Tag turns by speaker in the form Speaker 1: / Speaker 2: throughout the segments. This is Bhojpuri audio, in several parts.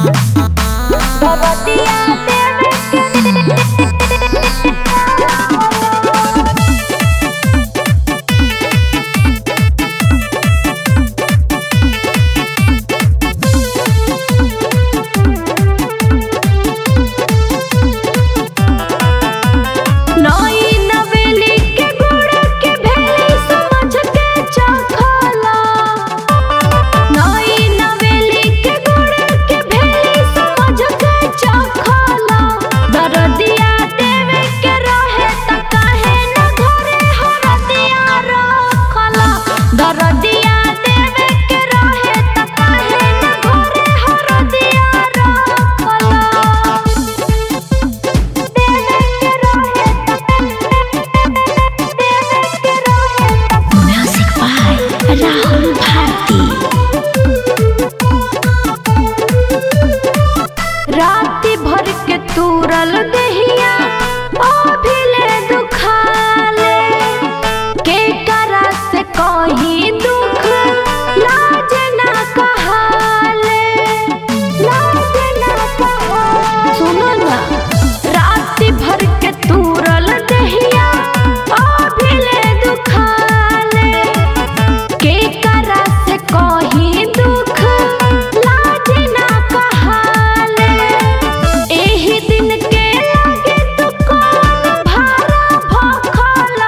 Speaker 1: राती भर के तूरल दहिया अभिले दुखाले के करा से कहीं दुख लाज ना कहाले लाज ना कहाले। सुनो ना राती भर के तूरल दहिया अभिले दुखाले के करा से कहीं दुख लाज ना कहाले। एही दिन के लागे तू कौन भारा भखला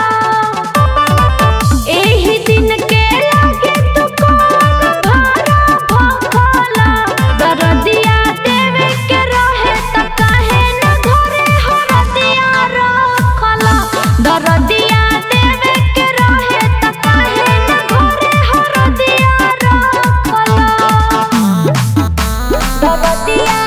Speaker 1: एही दिन के लागे तू कौन भारा भखला। दरदिया देवे के रहे त काहे न घरे हरदिया रखला। दरदिया देवे के रहे त काहे न घरे हरदिया रखला। दरदिया